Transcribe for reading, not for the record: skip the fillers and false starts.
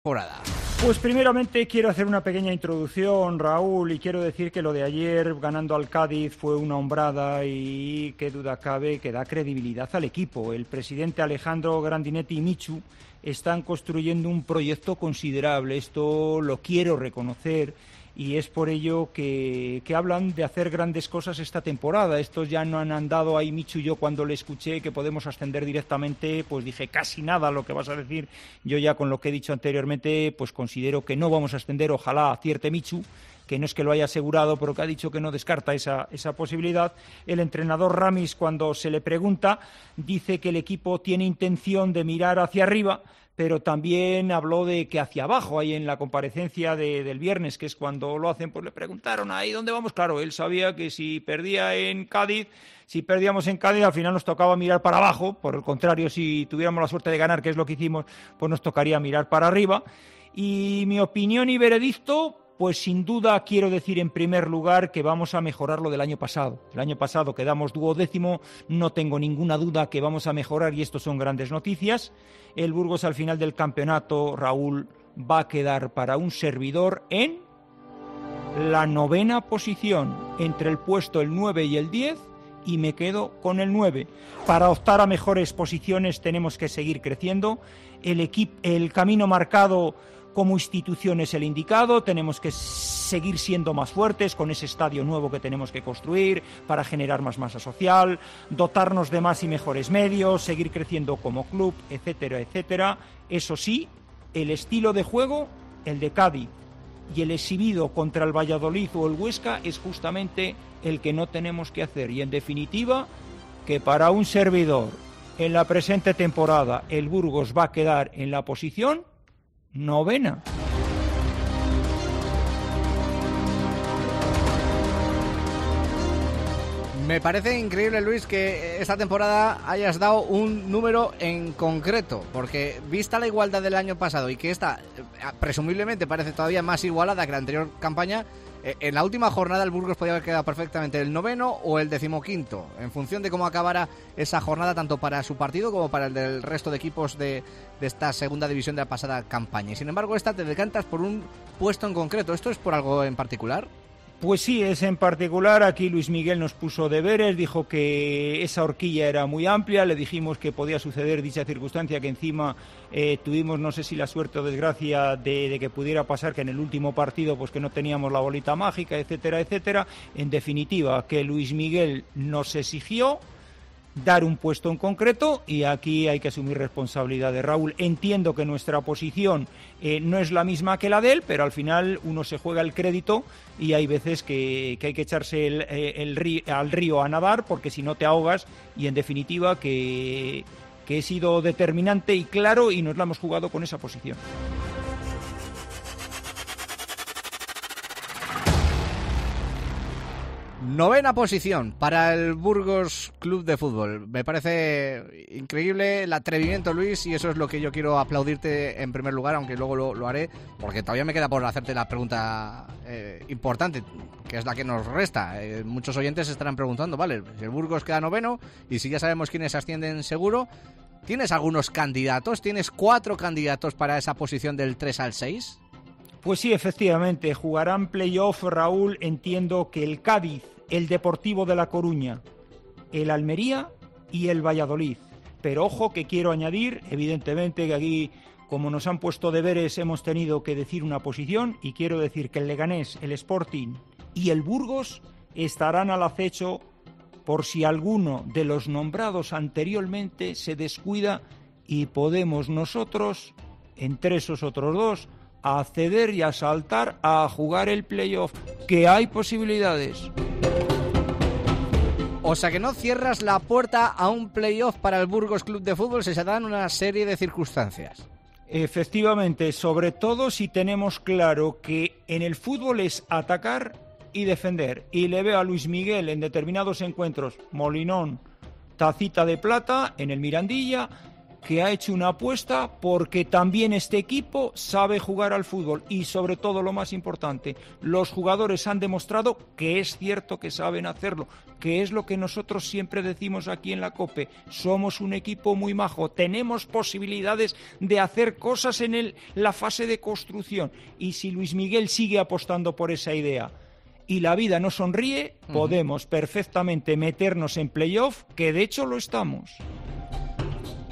temporada. Pues primeramente quiero hacer una pequeña introducción, Raúl, y quiero decir que lo de ayer ganando al Cádiz fue una hombrada y qué duda cabe que da credibilidad al equipo. El presidente Alejandro Grandinetti y Michu están construyendo un proyecto considerable, esto lo quiero reconocer. Y es por ello que hablan de hacer grandes cosas esta temporada. Estos ya no han andado ahí, Michu y yo cuando le escuché que podemos ascender directamente, pues dije casi nada lo que vas a decir. Yo ya con lo que he dicho anteriormente, pues considero que no vamos a ascender, ojalá acierte Michu, que no es que lo haya asegurado, pero que ha dicho que no descarta esa posibilidad. El entrenador Ramis, cuando se le pregunta, dice que el equipo tiene intención de mirar hacia arriba, pero también habló de que hacia abajo, ahí en la comparecencia del viernes, que es cuando lo hacen, pues le preguntaron ahí dónde vamos. Claro, él sabía que si perdíamos en Cádiz, al final nos tocaba mirar para abajo. Por el contrario, si tuviéramos la suerte de ganar, que es lo que hicimos, pues nos tocaría mirar para arriba. Y mi opinión y veredicto, pues sin duda quiero decir en primer lugar que vamos a mejorar lo del año pasado. El año pasado quedamos 12º, no tengo ninguna duda que vamos a mejorar y esto son grandes noticias. El Burgos al final del campeonato, Raúl, va a quedar para un servidor en la 9ª posición, entre el puesto el 9 y el 10, y me quedo con el 9. Para optar a mejores posiciones tenemos que seguir creciendo. El camino marcado como institución es el indicado, tenemos que seguir siendo más fuertes con ese estadio nuevo que tenemos que construir para generar más masa social, dotarnos de más y mejores medios, seguir creciendo como club, etcétera, etcétera. Eso sí, el estilo de juego, el de Cádiz y el exhibido contra el Valladolid o el Huesca es justamente el que no tenemos que hacer. Y en definitiva, que para un servidor en la presente temporada el Burgos va a quedar en la posición 9ª. Me parece increíble, Luis, que esta temporada hayas dado un número en concreto, porque vista la igualdad del año pasado y que esta presumiblemente parece todavía más igualada que la anterior campaña, en la última jornada el Burgos podía haber quedado perfectamente el 9º o el 15º, en función de cómo acabara esa jornada, tanto para su partido como para el del resto de equipos de esta segunda división de la pasada campaña. Y sin embargo, esta te decantas por un puesto en concreto. ¿Esto es por algo en particular? Pues sí, es en particular. Aquí Luis Miguel nos puso deberes, dijo que esa horquilla era muy amplia, le dijimos que podía suceder dicha circunstancia, que encima tuvimos, no sé si la suerte o desgracia de que pudiera pasar que en el último partido pues que no teníamos la bolita mágica, etcétera, etcétera. En definitiva, que Luis Miguel nos exigió dar un puesto en concreto y aquí hay que asumir responsabilidades. Raúl, entiendo que nuestra posición no es la misma que la de él, pero al final uno se juega el crédito y hay veces que hay que echarse al río a nadar porque si no te ahogas y en definitiva que he sido determinante y claro y nos la hemos jugado con esa posición. Novena posición para el Burgos Club de Fútbol. Me parece increíble el atrevimiento, Luis, y eso es lo que yo quiero aplaudirte en primer lugar, aunque luego lo haré, porque todavía me queda por hacerte la pregunta importante, que es la que nos resta. Muchos oyentes estarán preguntando, vale, si el Burgos queda noveno y si ya sabemos quiénes ascienden seguro, ¿tienes algunos candidatos? ¿Tienes 4 candidatos para esa posición del 3 al 6? Pues sí, efectivamente, jugarán playoff, Raúl. Entiendo que el Cádiz, el Deportivo de La Coruña, el Almería y el Valladolid. Pero ojo que quiero añadir, evidentemente que aquí, como nos han puesto deberes, hemos tenido que decir una posición y quiero decir que el Leganés, el Sporting y el Burgos estarán al acecho por si alguno de los nombrados anteriormente se descuida y podemos nosotros, entre esos otros dos, a acceder y a saltar a jugar el playoff, que hay posibilidades. O sea que no cierras la puerta a un playoff para el Burgos Club de Fútbol si se dan una serie de circunstancias. Efectivamente, sobre todo si tenemos claro que en el fútbol es atacar y defender. Y le veo a Luis Miguel en determinados encuentros, Molinón, tacita de plata, en el Mirandilla, que ha hecho una apuesta porque también este equipo sabe jugar al fútbol y sobre todo lo más importante, los jugadores han demostrado que es cierto que saben hacerlo, que es lo que nosotros siempre decimos aquí en la COPE, somos un equipo muy majo, tenemos posibilidades de hacer cosas en la fase de construcción y si Luis Miguel sigue apostando por esa idea y la vida no sonríe, podemos perfectamente meternos en playoff, que de hecho lo estamos.